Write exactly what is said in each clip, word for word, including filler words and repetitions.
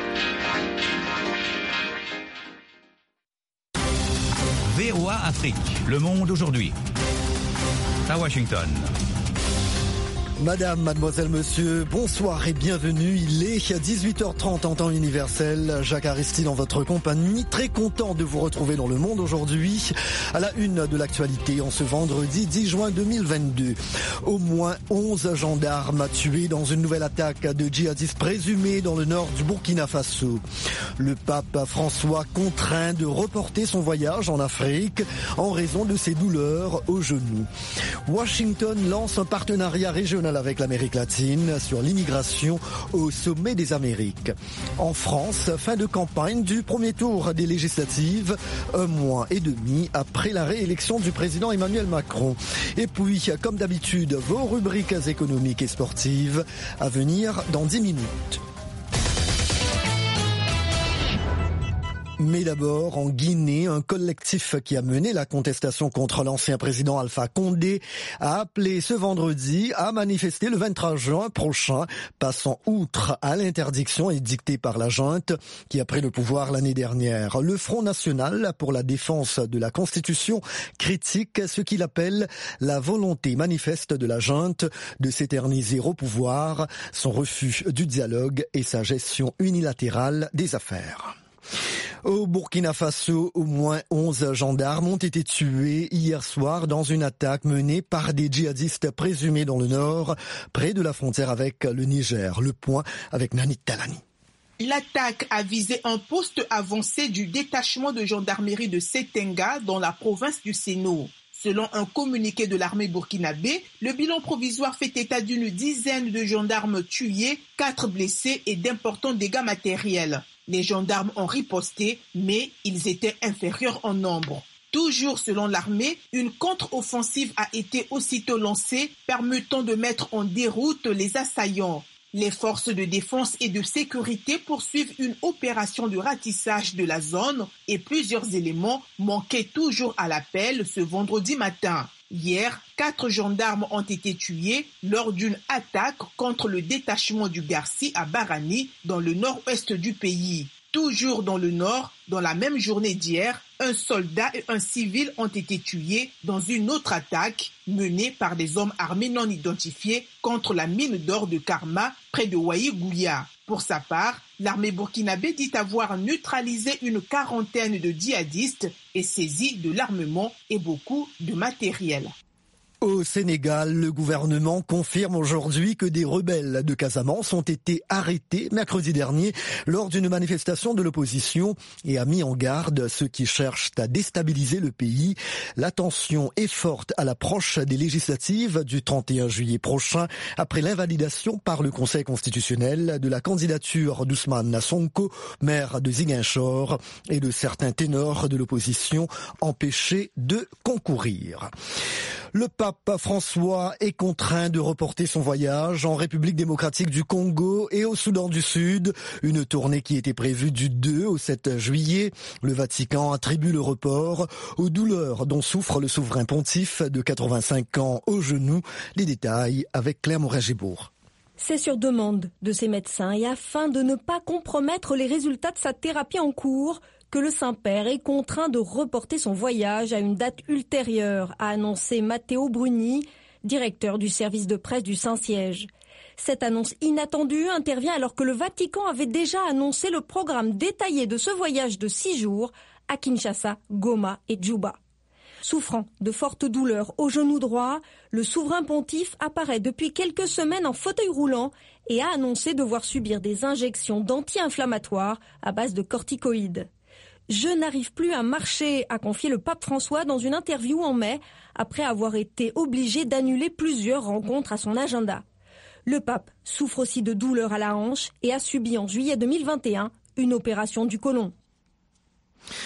V O A Afrique, le monde aujourd'hui. À Washington. Madame, mademoiselle, monsieur, bonsoir et bienvenue. Il est dix-huit heures trente en temps universel. Jacques Aristide en votre compagnie. Très content de vous retrouver dans le monde aujourd'hui. À la une de l'actualité en ce vendredi dix juin deux mille vingt-deux. Au moins onze gendarmes tués dans une nouvelle attaque de djihadistes présumés dans le nord du Burkina Faso. Le pape François contraint de reporter son voyage en Afrique en raison de ses douleurs au genou. Washington lance un partenariat régional avec l'Amérique latine sur l'immigration au sommet des Amériques. En France, fin de campagne du premier tour des législatives, un mois et demi après la réélection du président Emmanuel Macron. Et puis, comme d'habitude, vos rubriques économiques et sportives à venir dans dix minutes. Mais d'abord, en Guinée, un collectif qui a mené la contestation contre l'ancien président Alpha Condé a appelé ce vendredi à manifester le vingt-trois juin prochain, passant outre à l'interdiction édictée par la junte qui a pris le pouvoir l'année dernière. Le Front national pour la défense de la Constitution critique ce qu'il appelle la volonté manifeste de la junte de s'éterniser au pouvoir, son refus du dialogue et sa gestion unilatérale des affaires. Au Burkina Faso, au moins onze gendarmes ont été tués hier soir dans une attaque menée par des djihadistes présumés dans le nord, près de la frontière avec le Niger. Le point avec Nani Talani. L'attaque a visé un poste avancé du détachement de gendarmerie de Setenga dans la province du Séno. Selon un communiqué de l'armée burkinabé, le bilan provisoire fait état d'une dizaine de gendarmes tués, quatre blessés et d'importants dégâts matériels. Les gendarmes ont riposté, mais ils étaient inférieurs en nombre. Toujours selon l'armée, une contre-offensive a été aussitôt lancée, permettant de mettre en déroute les assaillants. Les forces de défense et de sécurité poursuivent une opération de ratissage de la zone et plusieurs éléments manquaient toujours à l'appel ce vendredi matin. Hier, quatre gendarmes ont été tués lors d'une attaque contre le détachement du Garci à Barani, dans le nord-ouest du pays. Toujours dans le nord, dans la même journée d'hier, un soldat et un civil ont été tués dans une autre attaque menée par des hommes armés non identifiés contre la mine d'or de Karma, près de Waïgouya. Pour sa part, l'armée burkinabé dit avoir neutralisé une quarantaine de djihadistes et saisi de l'armement et beaucoup de matériel. Au Sénégal, le gouvernement confirme aujourd'hui que des rebelles de Casamance ont été arrêtés mercredi dernier lors d'une manifestation de l'opposition et a mis en garde ceux qui cherchent à déstabiliser le pays. La tension est forte à l'approche des législatives du trente et un juillet prochain après l'invalidation par le Conseil constitutionnel de la candidature d'Ousmane Sonko, maire de Ziguinchor, et de certains ténors de l'opposition empêchés de concourir. Le pape François est contraint de reporter son voyage en République démocratique du Congo et au Soudan du Sud, une tournée qui était prévue du deux au sept juillet. Le Vatican attribue le report aux douleurs dont souffre le souverain pontife de quatre-vingt-cinq ans au genou. Les détails avec Claire Moret-Gébourg. C'est sur demande de ses médecins et afin de ne pas compromettre les résultats de sa thérapie en cours que le Saint-Père est contraint de reporter son voyage à une date ultérieure, a annoncé Matteo Bruni, directeur du service de presse du Saint-Siège. Cette annonce inattendue intervient alors que le Vatican avait déjà annoncé le programme détaillé de ce voyage de six jours à Kinshasa, Goma et Djouba. Souffrant de fortes douleurs au genou droit, le souverain pontife apparaît depuis quelques semaines en fauteuil roulant et a annoncé devoir subir des injections d'anti-inflammatoires à base de corticoïdes. « Je n'arrive plus à marcher », a confié le pape François dans une interview en mai, après avoir été obligé d'annuler plusieurs rencontres à son agenda. Le pape souffre aussi de douleurs à la hanche et a subi en juillet deux mille vingt et un une opération du côlon.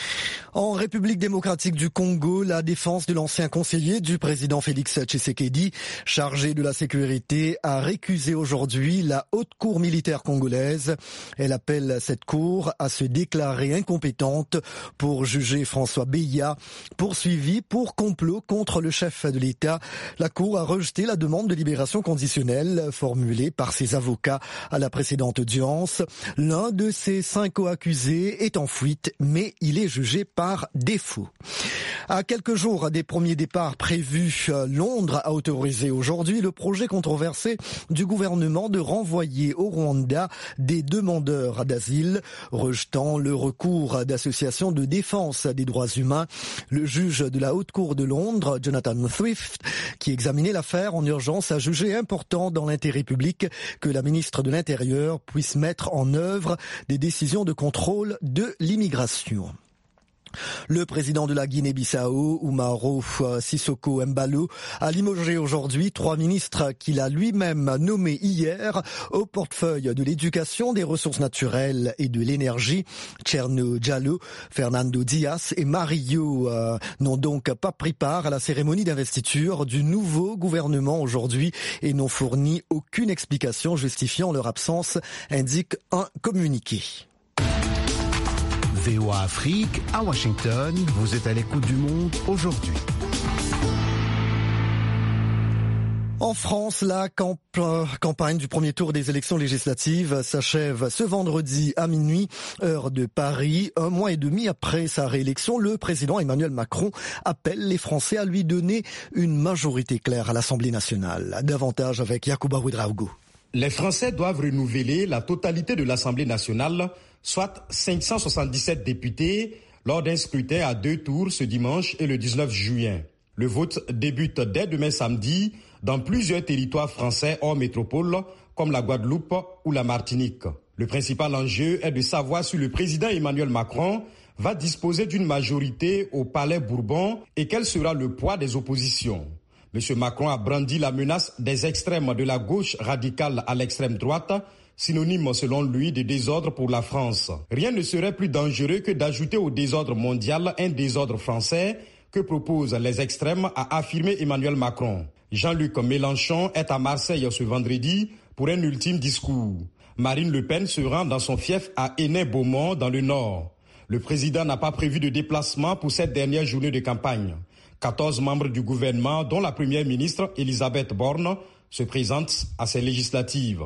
En République démocratique du Congo, la défense de l'ancien conseiller du président Félix Tshisekedi, chargé de la sécurité, a récusé aujourd'hui la haute cour militaire congolaise. Elle appelle cette cour à se déclarer incompétente pour juger François Beya, poursuivi pour complot contre le chef de l'État. La cour a rejeté la demande de libération conditionnelle formulée par ses avocats à la précédente audience. L'un de ces cinq co-accusés est en fuite, mais il est jugé par défaut. À quelques jours des premiers départs prévus, Londres a autorisé aujourd'hui le projet controversé du gouvernement de renvoyer au Rwanda des demandeurs d'asile, rejetant le recours d'associations de défense des droits humains. Le juge de la Haute Cour de Londres, Jonathan Swift, qui examinait l'affaire en urgence, a jugé important dans l'intérêt public que la ministre de l'Intérieur puisse mettre en œuvre des décisions de contrôle de l'immigration. Le président de la Guinée-Bissau, Umaro Sissoko Embalo, a limogé aujourd'hui trois ministres qu'il a lui-même nommés hier au portefeuille de l'éducation, des ressources naturelles et de l'énergie. Tcherno Diallo, Fernando Dias et Mario euh, n'ont donc pas pris part à la cérémonie d'investiture du nouveau gouvernement aujourd'hui et n'ont fourni aucune explication justifiant leur absence, indique un communiqué. V O A Afrique, à Washington, vous êtes à l'écoute du monde aujourd'hui. En France, la camp- campagne du premier tour des élections législatives s'achève ce vendredi à minuit, heure de Paris. Un mois et demi après sa réélection, le président Emmanuel Macron appelle les Français à lui donner une majorité claire à l'Assemblée nationale. Davantage avec Yacouba Ouedraogo. Les Français doivent renouveler la totalité de l'Assemblée nationale, soit cinq cent soixante-dix-sept députés, lors d'un scrutin à deux tours ce dimanche et le dix-neuf juin. Le vote débute dès demain samedi dans plusieurs territoires français hors métropole, comme la Guadeloupe ou la Martinique. Le principal enjeu est de savoir si le président Emmanuel Macron va disposer d'une majorité au Palais Bourbon et quel sera le poids des oppositions. M. Macron a brandi la menace des extrêmes de la gauche radicale à l'extrême droite, synonyme selon lui de désordre pour la France. Rien ne serait plus dangereux que d'ajouter au désordre mondial un désordre français que proposent les extrêmes, a affirmé Emmanuel Macron. Jean-Luc Mélenchon est à Marseille ce vendredi pour un ultime discours. Marine Le Pen se rend dans son fief à Aînay-Beaumont dans le Nord. Le président n'a pas prévu de déplacement pour cette dernière journée de campagne. quatorze membres du gouvernement, dont la première ministre Elisabeth Borne, se présentent à ces législatives.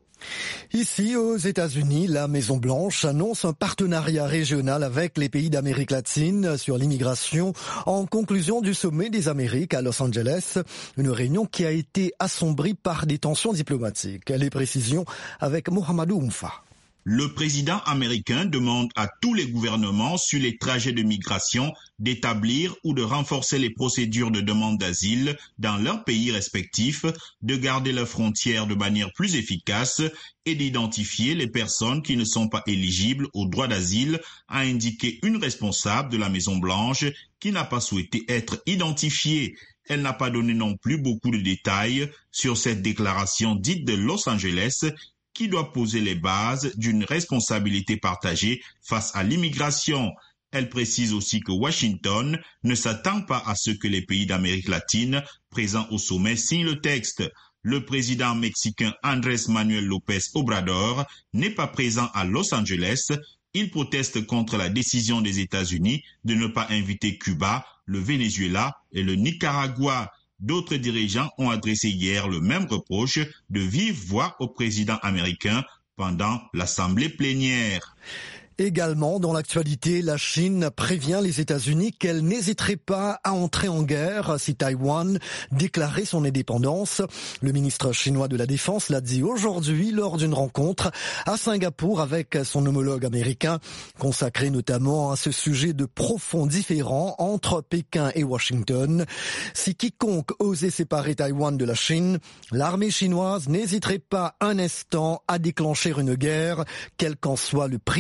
Ici, aux États-Unis, la Maison-Blanche annonce un partenariat régional avec les pays d'Amérique latine sur l'immigration en conclusion du sommet des Amériques à Los Angeles, une réunion qui a été assombrie par des tensions diplomatiques. Les précisions avec Mohamedou Oumfa. Le président américain demande à tous les gouvernements sur les trajets de migration d'établir ou de renforcer les procédures de demande d'asile dans leurs pays respectifs, de garder leurs frontières de manière plus efficace et d'identifier les personnes qui ne sont pas éligibles au droit d'asile, a indiqué une responsable de la Maison-Blanche qui n'a pas souhaité être identifiée. Elle n'a pas donné non plus beaucoup de détails sur cette déclaration dite de Los Angeles qui doit poser les bases d'une responsabilité partagée face à l'immigration. Elle précise aussi que Washington ne s'attend pas à ce que les pays d'Amérique latine présents au sommet signent le texte. Le président mexicain Andrés Manuel López Obrador n'est pas présent à Los Angeles. Il proteste contre la décision des États-Unis de ne pas inviter Cuba, le Venezuela et le Nicaragua. D'autres dirigeants ont adressé hier le même reproche de vive voix au président américain pendant l'assemblée plénière. Également, dans l'actualité, la Chine prévient les États-Unis qu'elle n'hésiterait pas à entrer en guerre si Taïwan déclarait son indépendance. Le ministre chinois de la Défense l'a dit aujourd'hui lors d'une rencontre à Singapour avec son homologue américain, consacré notamment à ce sujet de profonds différends entre Pékin et Washington. Si quiconque osait séparer Taïwan de la Chine, l'armée chinoise n'hésiterait pas un instant à déclencher une guerre, quel qu'en soit le prix.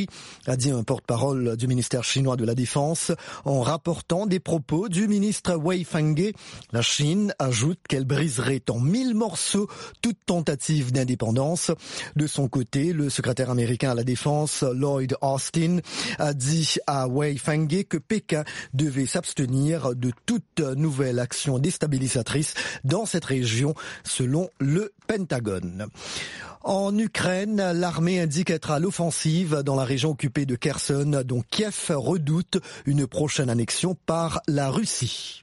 a dit un porte-parole du ministère chinois de la Défense en rapportant des propos du ministre Wei Fenghe. La Chine ajoute qu'elle briserait en mille morceaux toute tentative d'indépendance. De son côté, le secrétaire américain à la Défense, Lloyd Austin, a dit à Wei Fenghe que Pékin devait s'abstenir de toute nouvelle action déstabilisatrice dans cette région, selon le Pentagone. En Ukraine, l'armée indique être à l'offensive dans la région occupée de Kherson, dont Kiev redoute une prochaine annexion par la Russie.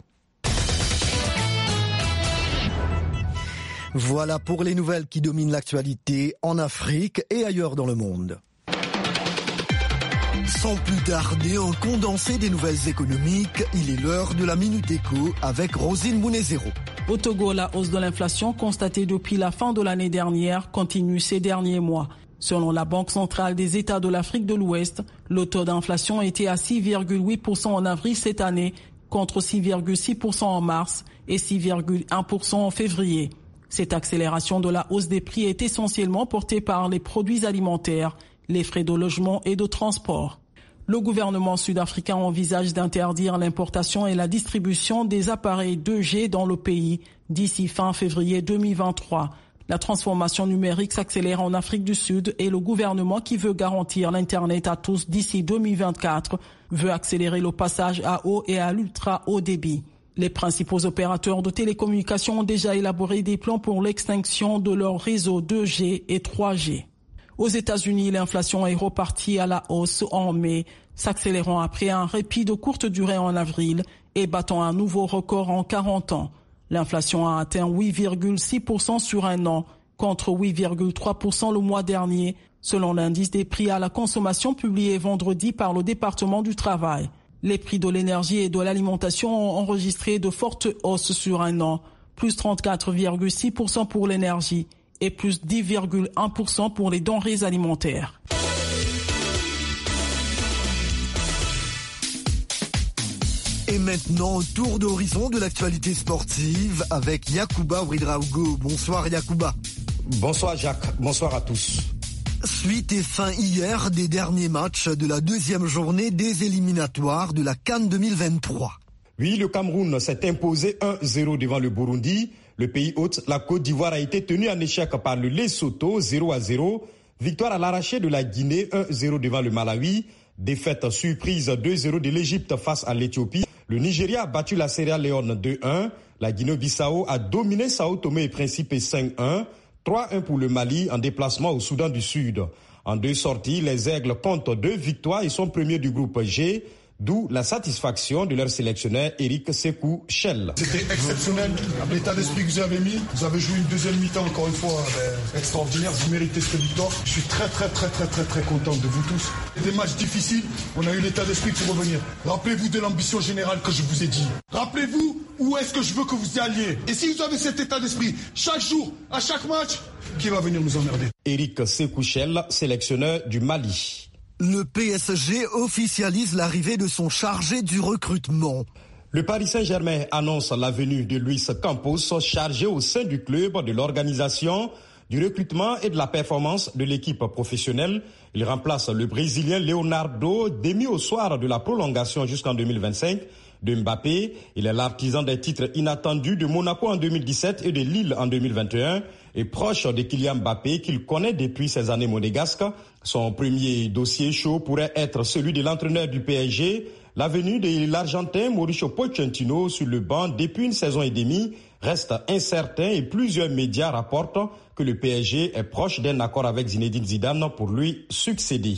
Voilà pour les nouvelles qui dominent l'actualité en Afrique et ailleurs dans le monde. Sans plus tarder, un condensé des nouvelles économiques, il est l'heure de la Minute Éco avec Rosine Mounezero. Au Togo, la hausse de l'inflation constatée depuis la fin de l'année dernière continue ces derniers mois. Selon la Banque centrale des États de l'Afrique de l'Ouest, le taux d'inflation était à six virgule huit pour cent en avril cette année, contre six virgule six pour cent en mars et six virgule un pour cent en février. Cette accélération de la hausse des prix est essentiellement portée par les produits alimentaires, les frais de logement et de transport. Le gouvernement sud-africain envisage d'interdire l'importation et la distribution des appareils deux G dans le pays d'ici fin février deux mille vingt-trois. La transformation numérique s'accélère en Afrique du Sud et le gouvernement, qui veut garantir l'Internet à tous d'ici deux mille vingt-quatre, veut accélérer le passage à haut et à l'ultra haut débit. Les principaux opérateurs de télécommunications ont déjà élaboré des plans pour l'extinction de leurs réseaux deux G et trois G. Aux États-Unis, l'inflation est repartie à la hausse en mai, s'accélérant après un répit de courte durée en avril et battant un nouveau record en quarante ans. L'inflation a atteint huit virgule six pour cent sur un an, contre huit virgule trois pour cent le mois dernier, selon l'indice des prix à la consommation publié vendredi par le département du travail. Les prix de l'énergie et de l'alimentation ont enregistré de fortes hausses sur un an, plus trente-quatre virgule six pour cent pour l'énergie et plus dix virgule un pour cent pour les denrées alimentaires. Et maintenant, tour d'horizon de l'actualité sportive avec Yacouba Ouedraogo. Bonsoir Yacouba. Bonsoir Jacques, bonsoir à tous. Suite et fin hier des derniers matchs de la deuxième journée des éliminatoires de la CAN deux mille vingt-trois. Oui, le Cameroun s'est imposé un zéro devant le Burundi. Le pays hôte, la Côte d'Ivoire, a été tenu en échec par le Lesotho, zéro à zéro. Victoire à l'arraché de la Guinée, un zéro devant le Malawi. Défaite surprise deux zéro de l'Égypte face à l'Éthiopie. Le Nigeria a battu la Sierra Leone deux un. La Guinée-Bissau a dominé Sao Tomé et Principe cinq un. trois un pour le Mali en déplacement au Soudan du Sud. En deux sorties, les Aigles comptent deux victoires et sont premiers du groupe G. D'où la satisfaction de leur sélectionneur Eric Sekou Chel. C'était exceptionnel, l'état d'esprit que vous avez mis. Vous avez joué une deuxième mi-temps encore une fois euh, extraordinaire. Vous méritez cette victoire. Je suis très très très très très très content de vous tous. Des matchs difficiles, on a eu l'état d'esprit pour revenir. Rappelez-vous de l'ambition générale que je vous ai dit. Rappelez-vous où est-ce que je veux que vous alliez. Et si vous avez cet état d'esprit, chaque jour, à chaque match, qui va venir nous emmerder? Eric Sekou Chel, sélectionneur du Mali. Le P S G officialise l'arrivée de son chargé du recrutement. Le Paris Saint-Germain annonce la venue de Luis Campos, chargé au sein du club de l'organisation, du recrutement et de la performance de l'équipe professionnelle. Il remplace le Brésilien Leonardo, démis au soir de la prolongation jusqu'en deux mille vingt-cinq de Mbappé. Il est l'artisan des titres inattendus de Monaco en deux mille dix-sept et de Lille en deux mille vingt et un. Et proche de Kylian Mbappé, qu'il connaît depuis ses années monégasques. Son premier dossier chaud pourrait être celui de l'entraîneur du P S G. La venue de l'Argentin Mauricio Pochettino sur le banc depuis une saison et demie reste incertain et plusieurs médias rapportent que le P S G est proche d'un accord avec Zinedine Zidane pour lui succéder.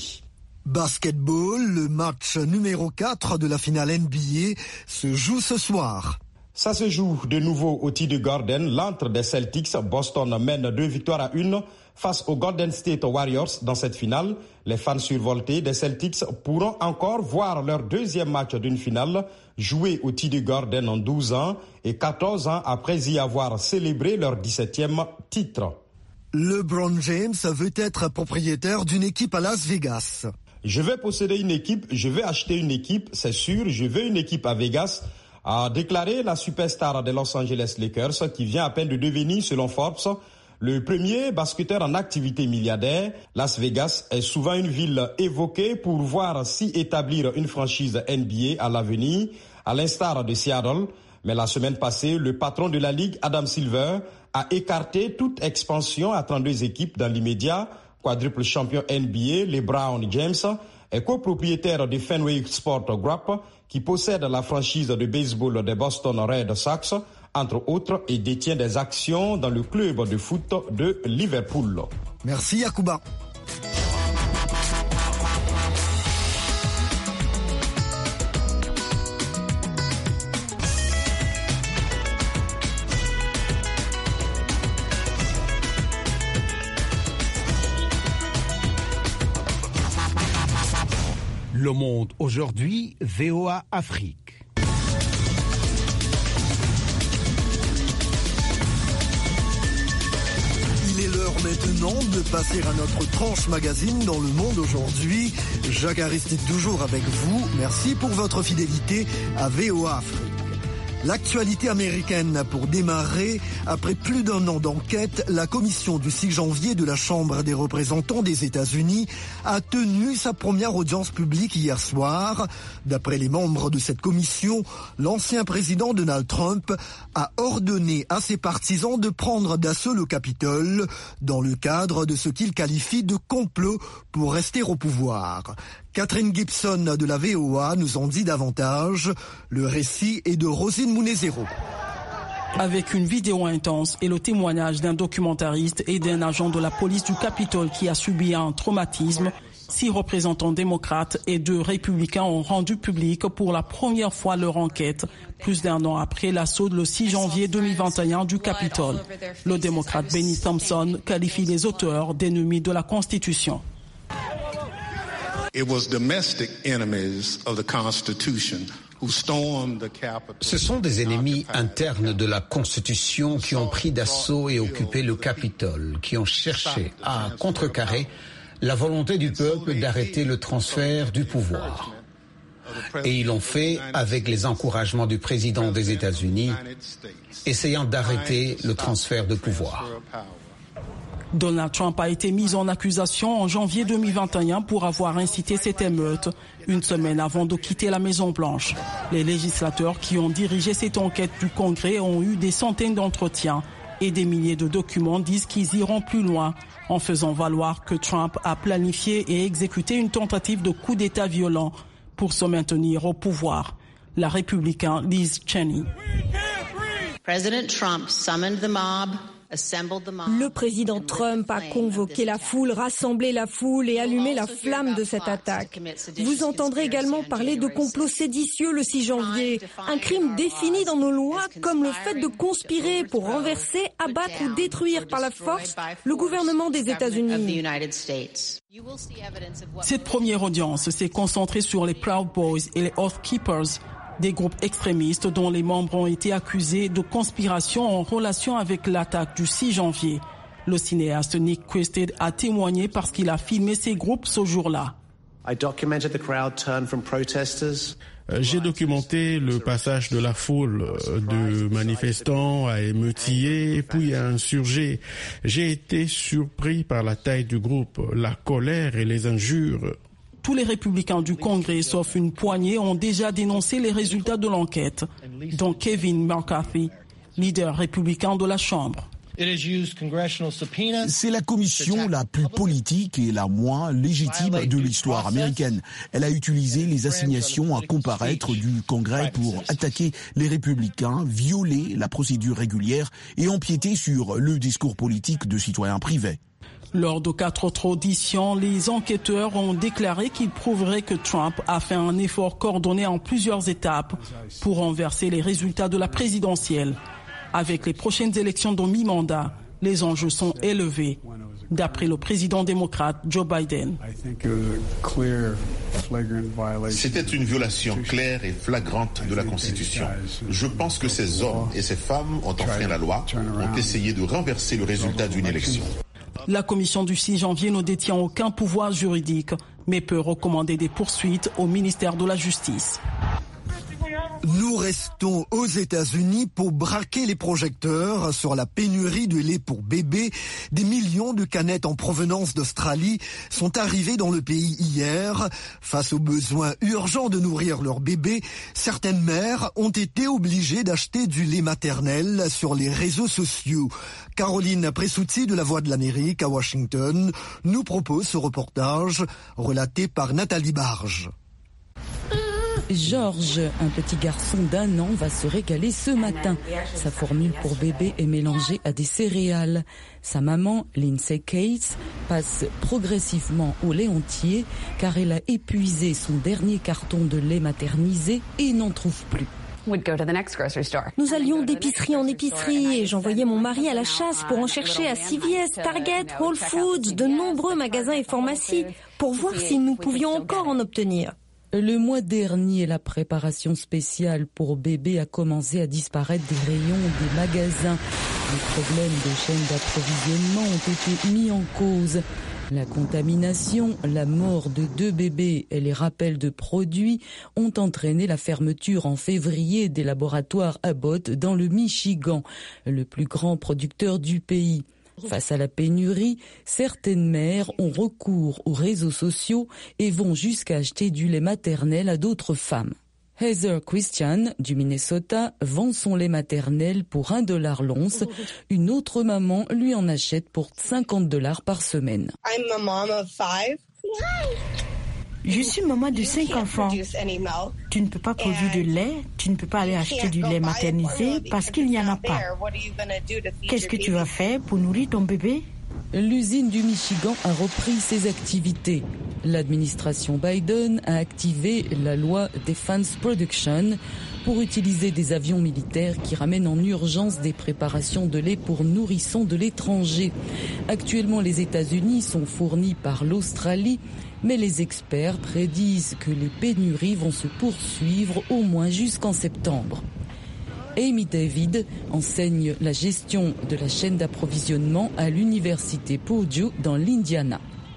Basketball, le match numéro quatre de la finale N B A se joue ce soir. Ça se joue de nouveau au T D Garden, l'antre des Celtics. Boston mène deux victoires à une face aux Golden State Warriors dans cette finale. Les fans survoltés des Celtics pourront encore voir leur deuxième match d'une finale joué au T D Garden en douze ans et quatorze ans après y avoir célébré leur dix-septième titre. LeBron James veut être propriétaire d'une équipe à Las Vegas. Je vais posséder une équipe, je vais acheter une équipe, c'est sûr, je veux une équipe à Vegas, a déclaré la superstar des Los Angeles Lakers qui vient à peine de devenir, selon Forbes, Le premier basketteur en activité milliardaire, Las Vegas est souvent une ville évoquée pour voir s'y établir une franchise N B A à l'avenir, à l'instar de Seattle. Mais la semaine passée, le patron de la Ligue, Adam Silver, a écarté toute expansion à trente-deux équipes dans l'immédiat. Quadruple champion N B A, LeBron James est copropriétaire de Fenway Sport Group, qui possède la franchise de baseball des Boston Red Sox, entre autres, et détient des actions dans le club de foot de Liverpool. Merci Yacouba. Le Monde aujourd'hui, V O A Afrique. Il est l'heure maintenant de passer à notre tranche magazine dans Le Monde aujourd'hui. Jacques Aristide toujours avec vous. Merci pour votre fidélité à V O A Afrique. L'actualité américaine pour démarrer. Après plus d'un an d'enquête, la commission du six janvier de la Chambre des représentants des États-Unis a tenu sa première audience publique hier soir. D'après les membres de cette commission, l'ancien président Donald Trump a ordonné à ses partisans de prendre d'assaut le Capitole dans le cadre de ce qu'il qualifie de complot pour rester au pouvoir. Catherine Gibson de la V O A nous en dit davantage. Le récit est de Rosine Mounezero. Avec une vidéo intense et le témoignage d'un documentariste et d'un agent de la police du Capitole qui a subi un traumatisme, six représentants démocrates et deux républicains ont rendu public pour la première fois leur enquête, plus d'un an après l'assaut le six janvier deux mille vingt et un du Capitole. Le démocrate Benny Thompson qualifie les auteurs d'ennemis de la Constitution. It was domestic enemies of the Constitution who stormed the Capitol. Ce sont des ennemis internes de la Constitution qui ont pris d'assaut et occupé le Capitole, qui ont cherché à contrecarrer la volonté du peuple d'arrêter le transfert du pouvoir. Et ils l'ont fait avec les encouragements du président des États-Unis, essayant d'arrêter le transfert de pouvoir. Donald Trump a été mis en accusation en janvier deux mille vingt et un pour avoir incité cette émeute, une semaine avant de quitter la Maison-Blanche. Les législateurs qui ont dirigé cette enquête du Congrès ont eu des centaines d'entretiens et des milliers de documents disent qu'ils iront plus loin en faisant valoir que Trump a planifié et exécuté une tentative de coup d'État violent pour se maintenir au pouvoir. La républicaine Liz Cheney. President Trump summoned the mob. Le président Trump a convoqué la foule, rassemblé la foule et allumé la flamme de cette attaque. Vous entendrez également parler de complot séditieux le six janvier, un crime défini dans nos lois comme le fait de conspirer pour renverser, abattre ou détruire par la force le gouvernement des États-Unis. Cette première audience s'est concentrée sur les Proud Boys et les Oath Keepers, des groupes extrémistes dont les membres ont été accusés de conspiration en relation avec l'attaque du six janvier. Le cinéaste Nick Quested a témoigné parce qu'il a filmé ces groupes ce jour-là. J'ai documenté le passage de la foule de manifestants à émeutiers, puis à insurgés. J'ai été surpris par la taille du groupe, la colère et les injures. Tous les républicains du Congrès, sauf une poignée, ont déjà dénoncé les résultats de l'enquête, dont Kevin McCarthy, leader républicain de la Chambre. C'est la commission la plus politique et la moins légitime de l'histoire américaine. Elle a utilisé les assignations à comparaître du Congrès pour attaquer les républicains, violer la procédure régulière et empiéter sur le discours politique de citoyens privés. Lors de quatre autres auditions, les enquêteurs ont déclaré qu'ils prouveraient que Trump a fait un effort coordonné en plusieurs étapes pour renverser les résultats de la présidentielle. Avec les prochaines élections de mi-mandat, les enjeux sont élevés, d'après le président démocrate Joe Biden. C'était une violation claire et flagrante de la Constitution. Je pense que ces hommes et ces femmes ont enfreint la loi, ont essayé de renverser le résultat d'une élection. La commission du six janvier ne détient aucun pouvoir juridique, mais peut recommander des poursuites au ministère de la Justice. Nous restons aux États-Unis pour braquer les projecteurs sur la pénurie de lait pour bébés. Des millions de canettes en provenance d'Australie sont arrivées dans le pays hier. Face aux besoins urgents de nourrir leurs bébés, certaines mères ont été obligées d'acheter du lait maternel sur les réseaux sociaux. Caroline Pressouti de La Voix de l'Amérique à Washington nous propose ce reportage relaté par Nathalie Barge. Georges, un petit garçon d'un an, va se régaler ce matin. Sa formule pour bébé est mélangée à des céréales. Sa maman, Lindsay Cates, passe progressivement au lait entier car elle a épuisé son dernier carton de lait maternisé et n'en trouve plus. Nous allions d'épicerie en épicerie et j'envoyais mon mari à la chasse pour en chercher à C V S, Target, Whole Foods, de nombreux magasins et pharmacies pour voir si nous pouvions encore en obtenir. Le mois dernier, la préparation spéciale pour bébés a commencé à disparaître des rayons des magasins. Les problèmes de chaîne d'approvisionnement ont été mis en cause. La contamination, la mort de deux bébés et les rappels de produits ont entraîné la fermeture en février des laboratoires Abbott dans le Michigan, le plus grand producteur du pays. Face à la pénurie, certaines mères ont recours aux réseaux sociaux et vont jusqu'à acheter du lait maternel à d'autres femmes. Heather Christian, du Minnesota, vend son lait maternel pour un dollar l'once. Une autre maman lui en achète pour cinquante dollars par semaine. I'm a mom of five. Je suis maman de cinq enfants. Tu ne peux pas produire de lait, tu ne peux pas aller acheter du lait maternisé parce qu'il n'y en a pas. Qu'est-ce que tu vas faire pour nourrir ton bébé? L'usine du Michigan a repris ses activités. L'administration Biden a activé la loi Defense Production pour utiliser des avions militaires qui ramènent en urgence des préparations de lait pour nourrissons de l'étranger. Actuellement, les États-Unis sont fournis par l'Australie, mais les experts prédisent que les pénuries vont se poursuivre au moins jusqu'en septembre. Amy David enseigne la gestion de la chaîne d'approvisionnement à l'université Purdue dans l'Indiana.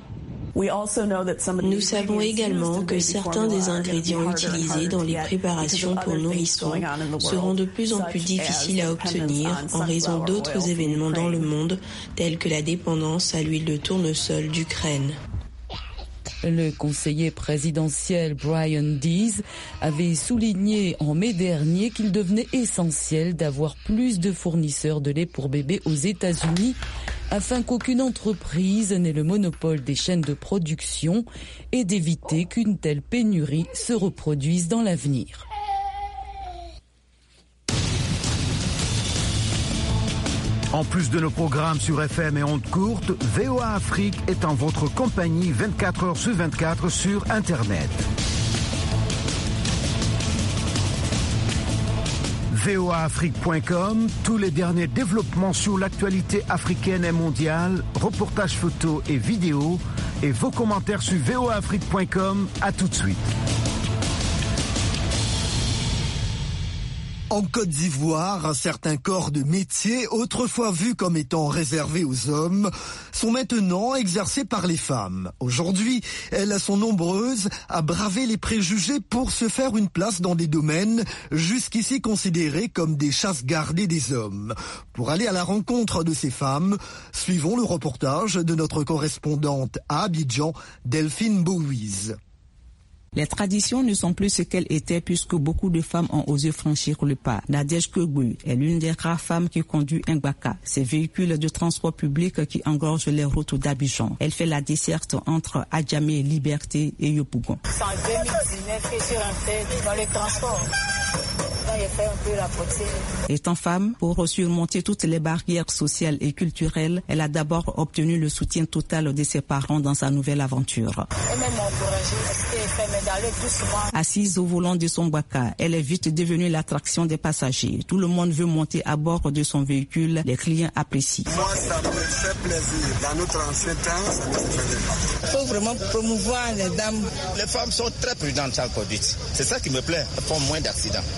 Nous savons également que certains des ingrédients utilisés dans les préparations pour nourrissons seront de plus en plus difficiles à obtenir en raison d'autres événements dans le monde, tels que la dépendance à l'huile de tournesol d'Ukraine. Le conseiller présidentiel Brian Deese avait souligné en mai dernier qu'il devenait essentiel d'avoir plus de fournisseurs de lait pour bébés aux États-Unis afin qu'aucune entreprise n'ait le monopole des chaînes de production et d'éviter qu'une telle pénurie se reproduise dans l'avenir. En plus de nos programmes sur F M et ondes courtes, V O A Afrique est en votre compagnie vingt-quatre heures sur vingt-quatre sur Internet. V O A Afrique point com, tous les derniers développements sur l'actualité africaine et mondiale, reportages photos et vidéos, et vos commentaires sur V O A Afrique point com. À tout de suite. En Côte d'Ivoire, certains corps de métier, autrefois vus comme étant réservés aux hommes, sont maintenant exercés par les femmes. Aujourd'hui, elles sont nombreuses à braver les préjugés pour se faire une place dans des domaines jusqu'ici considérés comme des chasses gardées des hommes. Pour aller à la rencontre de ces femmes, suivons le reportage de notre correspondante à Abidjan, Delphine Bouiz. Les traditions ne sont plus ce qu'elles étaient puisque beaucoup de femmes ont osé franchir le pas. Nadège Kogbu est l'une des rares femmes qui conduit un Gbaka, ces véhicules de transport public qui engorgent les routes d'Abidjan. Elle fait la desserte entre Adjamé, Liberté et Yopougon. C'est en deux mille dix-neuf que je suis rentrée dans les transports. Étant femme, pour surmonter toutes les barrières sociales et culturelles, elle a d'abord obtenu le soutien total de ses parents dans sa nouvelle aventure. Assise au volant de son Gbaka, elle est vite devenue l'attraction des passagers. Tout le monde veut monter à bord de son véhicule. Les clients apprécient. Moi, ça me fait plaisir. Dans notre ancien temps, ça ne se faisait pas. Il faut vraiment promouvoir les dames. Les femmes sont très prudentes en conduite. C'est ça qui me plaît. Elles font moins d'accidents. Beaucoup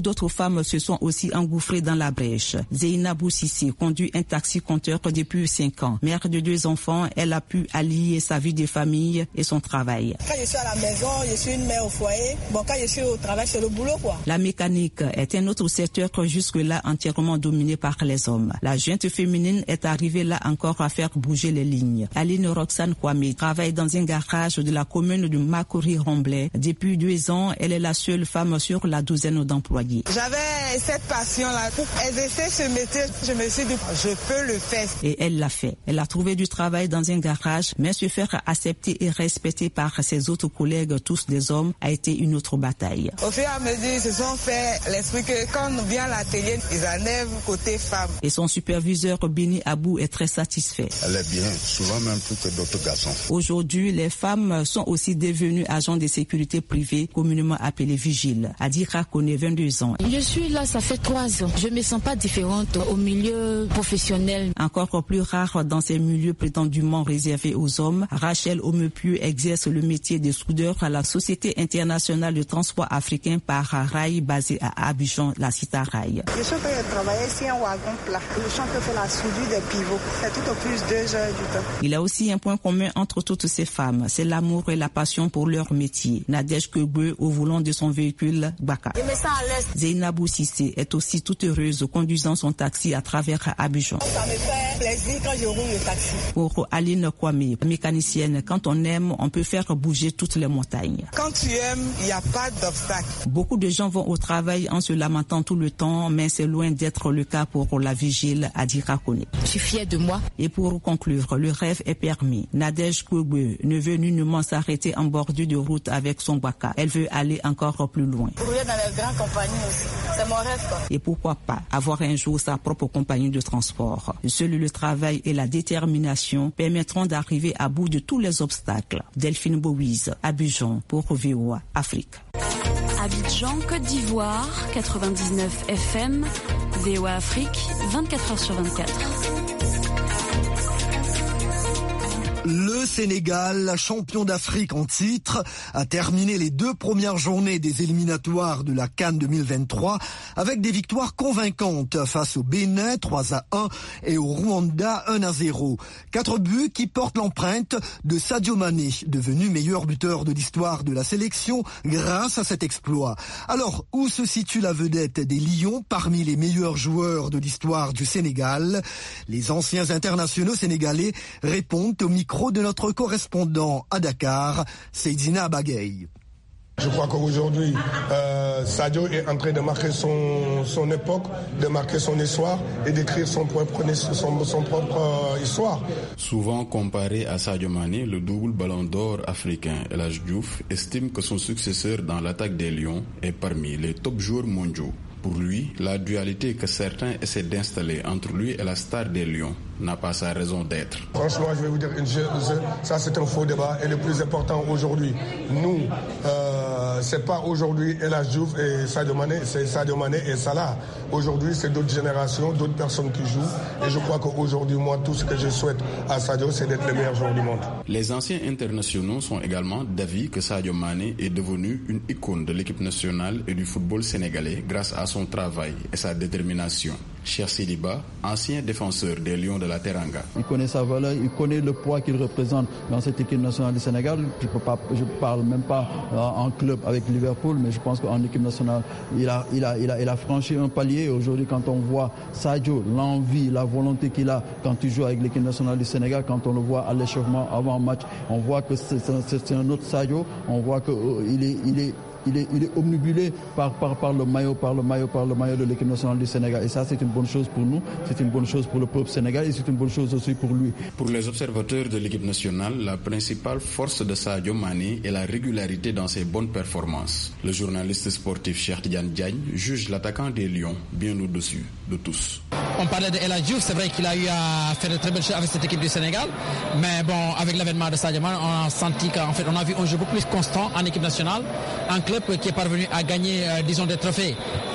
d'autres femmes se sont aussi engouffrées dans la brèche. Zeynabou Sissé conduit un taxi-compteur depuis cinq ans. Mère de deux enfants, elle a pu allier sa vie de famille et son travail. Quand je suis à la maison, je suis une mère au foyer. Bon, quand je suis au travail, c'est le boulot, quoi. La mécanique est un autre secteur jusque-là entièrement dominé par les hommes. La junte féminine est arrivée là encore à faire bouger les lignes. Aline Roxane Kwame travaille dans un garage de la commune de Makori-Romblay. Depuis deux ans, elle est la seule femme sur la douzaine d'employés. J'avais cette passion-là pour exercer ce métier. Je me suis dit, je peux le faire. Et elle l'a fait. Elle a trouvé du travail dans un garage, mais se faire accepter et respecter par ses autres collègues, tous des hommes, a été une autre bataille. Au fur et à mesure, ils se sont fait l'esprit que quand on vient à l'atelier, ils enlèvent côté femme. Et son superviseur Bini Abou est très satisfait. Elle est bien, souvent même plus que d'autres garçons. Aujourd'hui, les femmes sont aussi devenues agents de sécurité privée, communément appelées vigiles. Adira connaît vingt-deux ans. Je suis là, ça fait trois ans. Je me sens pas différente au milieu professionnel. Encore plus rare dans ces milieux prétendument réservés aux hommes, Rachel Omepieux exerce le métier de soudeur à la Société internationale de transport africain par rail basée à Abidjan, la Cita Rail. Je suis en train de travailler ici un wagon plat. Je suis en train de faire la soudure des pivots. C'est tout au plus deux heures du temps. Il y a aussi un point commun entre toutes ces femmes, c'est l'amour et la passion pour leur métier. Nadège Kegbe au volant de son véhicule Baka. Je me sens à l'aise. Zeynabou Sissé est aussi toute heureuse conduisant son taxi à travers Abidjan. Ça me fait plaisir quand je roule le taxi. Pour Aline Kwame, mécanicienne, quand on aime, on peut faire bouger toutes les montagnes. Quand tu aimes, il n'y a pas d'obstacle. Beaucoup de gens vont au travail en se lamentant tout le temps, mais c'est loin d'être le cas pour la vigile Adira Kone. Je suis fière de moi. Et pour conclure, le rêve est permis. Nadège Kegbe ne veut nullement s'arrêter en bordure de route avec son Baka. Elle veut aller encore plus loin. Rouler dans les grandes compagnies aussi. C'est mon rêve, quoi. Et pourquoi pas avoir un jour sa propre compagnie de transport. Seul le travail et la détermination permettront d'arriver à bout de tous les obstacles. Delphine Bouise, Abidjan, pour V O A Afrique. Abidjan, Côte d'Ivoire, quatre-vingt-dix-neuf F M, V O A Afrique, vingt-quatre heures sur vingt-quatre. Le Sénégal, champion d'Afrique en titre, a terminé les deux premières journées des éliminatoires de la CAN deux mille vingt-trois avec des victoires convaincantes face au Bénin trois à un et au Rwanda un à zéro. Quatre buts qui portent l'empreinte de Sadio Mané, devenu meilleur buteur de l'histoire de la sélection grâce à cet exploit. Alors, où se situe la vedette des Lions parmi les meilleurs joueurs de l'histoire du Sénégal? Les anciens internationaux sénégalais répondent au micro de notre correspondant à Dakar, Seydina Bagay. Je crois qu'aujourd'hui, euh, Sadio est en train de marquer son, son époque, de marquer son histoire et d'écrire son propre, son, son propre euh, histoire. Souvent comparé à Sadio Mané, le double ballon d'or africain El Hadji Diouf estime que son successeur dans l'attaque des Lions est parmi les top joueurs mondiaux. Pour lui, la dualité que certains essaient d'installer entre lui et la star des Lions n'a pas sa raison d'être. Franchement, je vais vous dire une chose, ça c'est un faux débat et le plus important aujourd'hui, nous, euh, c'est pas aujourd'hui El Hadji Diouf et Sadio Mané, c'est Sadio Mané et Salah. Aujourd'hui, c'est d'autres générations, d'autres personnes qui jouent et je crois qu'aujourd'hui, moi, tout ce que je souhaite à Sadio, c'est d'être le meilleur joueur du monde. Les anciens internationaux sont également d'avis que Sadio Mané est devenu une icône de l'équipe nationale et du football sénégalais grâce à son travail et sa détermination. Cheikh Sidiba, ancien défenseur des Lions de la Teranga. Il connaît sa valeur, il connaît le poids qu'il représente dans cette équipe nationale du Sénégal. Je peux pas, je parle même pas en club avec Liverpool, mais je pense qu'en équipe nationale, il a, il a, il a, il a franchi un palier. Aujourd'hui, quand on voit Sadio, l'envie, la volonté qu'il a quand il joue avec l'équipe nationale du Sénégal, quand on le voit à l'échauffement avant match, on voit que c'est, c'est un autre Sadio. On voit que euh, il est, il est Il est, il est omnibulé par, par, par le maillot, par le maillot, par le maillot de l'équipe nationale du Sénégal. Et ça, c'est une bonne chose pour nous, c'est une bonne chose pour le peuple sénégalais et c'est une bonne chose aussi pour lui. Pour les observateurs de l'équipe nationale, la principale force de Sadio Mané est la régularité dans ses bonnes performances. Le journaliste sportif Cheikh Tidiane Diagne juge l'attaquant des Lions bien au-dessus de tous. On parlait de El Hadji Diouf, c'est vrai qu'il a eu à faire de très belles choses avec cette équipe du Sénégal, mais bon, avec l'avènement de Sadio Mané, on a senti qu'en fait, on a vu un jeu beaucoup plus constant en équipe nationale, un club qui est parvenu à gagner, euh, disons, des trophées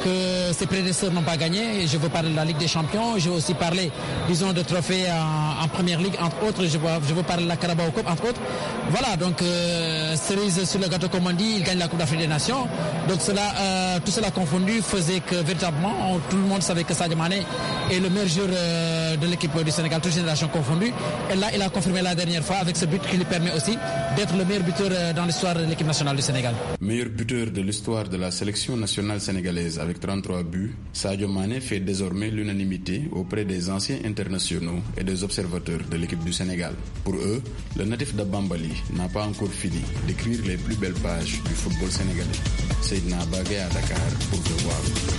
que ses prédécesseurs n'ont pas gagné. Je veux parler de la Ligue des Champions, je veux aussi parler, disons, de trophées en, en Première Ligue, entre autres. Je veux, je veux parler de la Carabao Cup, entre autres. Voilà, donc euh, cerise sur le gâteau, comme on dit, il gagne la Coupe d'Afrique des Nations. Donc cela, euh, tout cela confondu faisait que véritablement, on, tout le monde savait que Sadio Mané est le meilleur joueur euh, de l'équipe du Sénégal, toute génération confondue. Et là, il a confirmé la dernière fois avec ce but qui lui permet aussi d'être le meilleur buteur euh, dans l'histoire de l'équipe nationale du Sénégal. Meilleur buteur de l'histoire de la sélection nationale sénégalaise avec trente-trois buts, Sadio Mané fait désormais l'unanimité auprès des anciens internationaux et des observateurs de l'équipe du Sénégal. Pour eux, le natif de Bambali n'a pas encore fini d'écrire les plus belles pages du football sénégalais. Seydina Bagay à Dakar pour Devoir.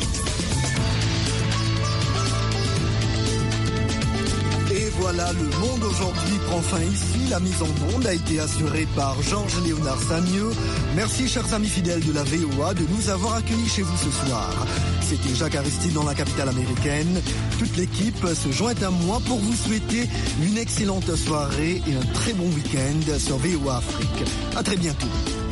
Et voilà, le monde aujourd'hui prend fin ici. La mise en onde a été assurée par Georges Léonard Sagneux. Merci, chers amis fidèles de la V O A, de nous avoir accueillis chez vous ce soir. C'était Jacques Aristide dans la capitale américaine. Toute l'équipe se joint à moi pour vous souhaiter une excellente soirée et un très bon week-end sur V O A Afrique. À très bientôt.